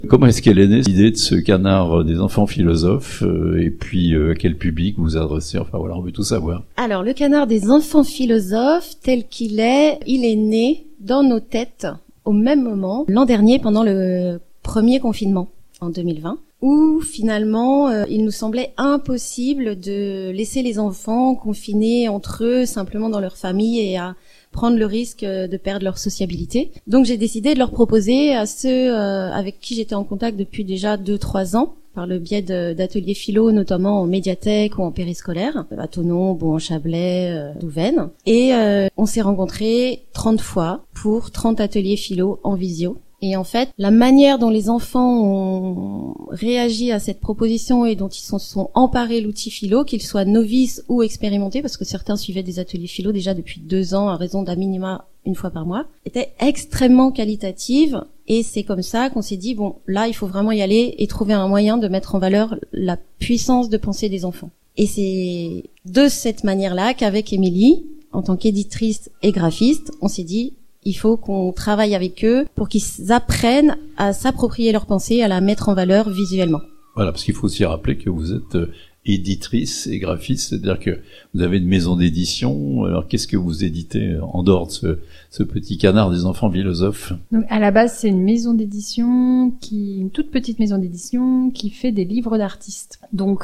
Comment est-ce qu'elle est née, l'idée de ce canard des enfants philosophes, et puis à quel public vous vous adressez? Enfin voilà, on veut tout savoir. Alors, le canard des enfants philosophes, tel qu'il est, il est né dans nos têtes au même moment, l'an dernier, pendant le premier confinement, en 2020, où finalement, il nous semblait impossible de laisser les enfants confinés entre eux, simplement dans leur famille, et à prendre le risque de perdre leur sociabilité. Donc j'ai décidé de leur proposer à ceux avec qui j'étais en contact depuis déjà 2-3 ans, par le biais d'ateliers philo, notamment en médiathèque ou en périscolaire, à Thonon, Bouan-Chablais, Douvaine. Et on s'est rencontrés 30 fois pour 30 ateliers philo en visio. Et en fait, la manière dont les enfants ont réagi à cette proposition et dont ils se sont emparés l'outil philo, qu'ils soient novices ou expérimentés, parce que certains suivaient des ateliers philo déjà depuis 2 ans à raison d'à minima 1 fois par mois, était extrêmement qualitative. Et c'est comme ça qu'on s'est dit, bon, là, il faut vraiment y aller et trouver un moyen de mettre en valeur la puissance de pensée des enfants. Et c'est de cette manière-là qu'avec Émilie, en tant qu'éditrice et graphiste, on s'est dit, il faut qu'on travaille avec eux pour qu'ils apprennent à s'approprier leur pensée, à la mettre en valeur visuellement. Voilà, parce qu'il faut aussi rappeler que vous êtes éditrice et graphiste, c'est-à-dire que vous avez une maison d'édition. Alors qu'est-ce que vous éditez en dehors de ce petit canard des enfants philosophes? Donc à la base, c'est une maison d'édition une toute petite maison d'édition qui fait des livres d'artistes. Donc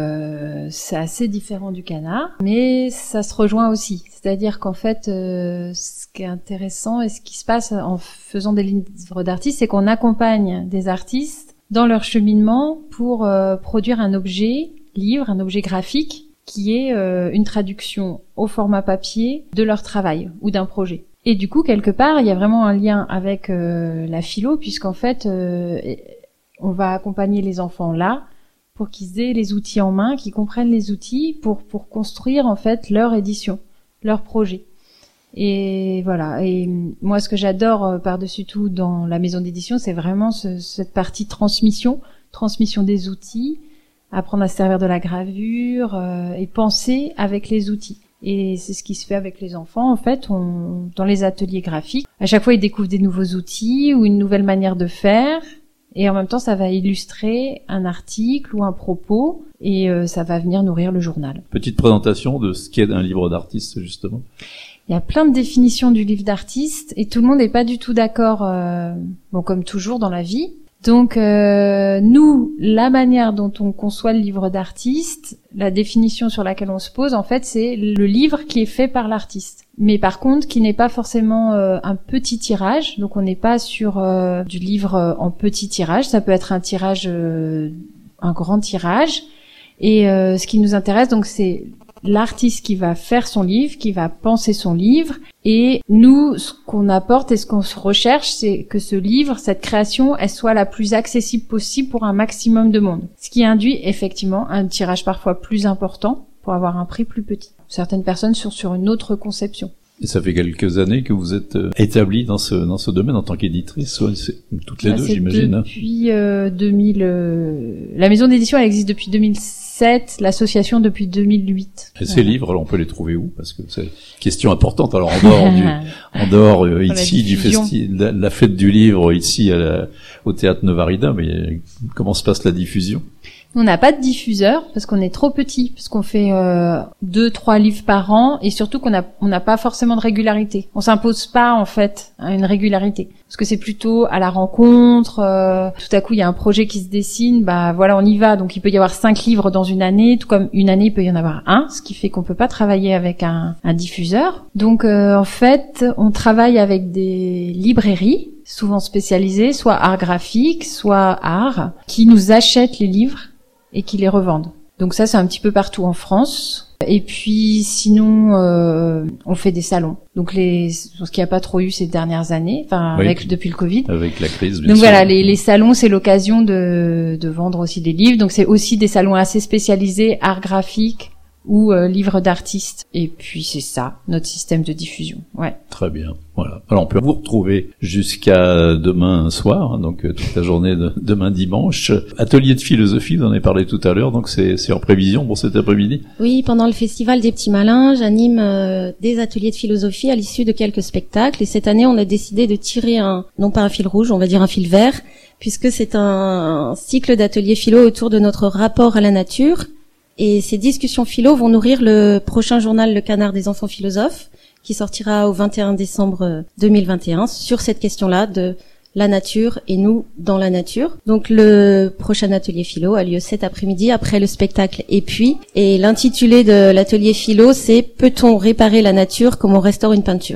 c'est assez différent du canard, mais ça se rejoint aussi. C'est-à-dire qu'en fait, ce qui est intéressant et ce qui se passe en faisant des livres d'artistes, c'est qu'on accompagne des artistes dans leur cheminement pour produire un objet livre, un objet graphique qui est une traduction au format papier de leur travail ou d'un projet. Et du coup, quelque part, il y a vraiment un lien avec la philo, puisqu'en fait, on va accompagner les enfants là pour qu'ils aient les outils en main, qu'ils comprennent les outils pour construire en fait leur édition, leur projet. Et voilà. Et moi, ce que j'adore par-dessus tout dans la maison d'édition, c'est vraiment cette partie transmission des outils, apprendre à se servir de la gravure et penser avec les outils. Et c'est ce qui se fait avec les enfants. En fait, dans les ateliers graphiques, à chaque fois, ils découvrent des nouveaux outils ou une nouvelle manière de faire. Et en même temps, ça va illustrer un article ou un propos et ça va venir nourrir le journal. Petite présentation de ce qu'est un livre d'artiste, justement. Il y a plein de définitions du livre d'artiste et tout le monde n'est pas du tout d'accord, comme toujours dans la vie. Donc nous, la manière dont on conçoit le livre d'artiste, la définition sur laquelle on se pose, en fait, c'est le livre qui est fait par l'artiste. Mais par contre, qui n'est pas forcément un petit tirage. Donc on n'est pas sur du livre en petit tirage. Ça peut être un tirage, un grand tirage. Et ce qui nous intéresse, donc, c'est l'artiste qui va faire son livre, qui va penser son livre. Et nous, ce qu'on apporte et ce qu'on se recherche, c'est que ce livre, cette création, elle soit la plus accessible possible pour un maximum de monde. Ce qui induit effectivement un tirage parfois plus important pour avoir un prix plus petit. Certaines personnes sont sur une autre conception. Et ça fait quelques années que vous êtes établie dans ce domaine en tant qu'éditrice, toutes les deux, j'imagine. Depuis 2000. La maison d'édition, elle existe depuis 2007, l'association depuis 2008. Et ces livres, alors on peut les trouver où? Parce que c'est une question importante. Alors en dehors ici du festival, la fête du livre ici au théâtre Novarida, mais comment se passe la diffusion? On n'a pas de diffuseur parce qu'on est trop petit, parce qu'on fait 2-3 livres par an et surtout qu'on n'a pas forcément de régularité. On s'impose pas en fait à une régularité parce que c'est plutôt à la rencontre. Tout à coup il y a un projet qui se dessine, voilà on y va. Donc il peut y avoir 5 livres dans une année, tout comme une année il peut y en avoir un, ce qui fait qu'on peut pas travailler avec un diffuseur. Donc en fait on travaille avec des librairies souvent spécialisées, soit art graphique, soit art, qui nous achètent les livres et qui les revendent. Donc ça, c'est un petit peu partout en France. Et puis sinon, on fait des salons. Donc ce qu'il n'y a pas trop eu ces dernières années, depuis le Covid. Avec la crise, bien Donc sûr. voilà, les salons, c'est l'occasion de vendre aussi des livres. Donc c'est aussi des salons assez spécialisés, art graphique ou livres d'artistes. Et puis c'est ça, notre système de diffusion. Ouais. Très bien. Voilà. Alors on peut vous retrouver jusqu'à demain soir, donc toute la journée de demain dimanche. Atelier de philosophie, vous en avez parlé tout à l'heure, donc c'est en prévision pour cet après-midi. Oui, pendant le festival des Petits Malins, j'anime des ateliers de philosophie à l'issue de quelques spectacles. Et cette année, on a décidé de tirer non pas un fil rouge, on va dire un fil vert, puisque c'est un cycle d'ateliers philo autour de notre rapport à la nature. Et ces discussions philo vont nourrir le prochain journal Le Canard des enfants philosophes, qui sortira au 21 décembre 2021 sur cette question-là de la nature et nous dans la nature. Donc le prochain atelier philo a lieu cet après-midi après le spectacle Et puis, et l'intitulé de l'atelier philo c'est « Peut-on réparer la nature comme on restaure une peinture ?»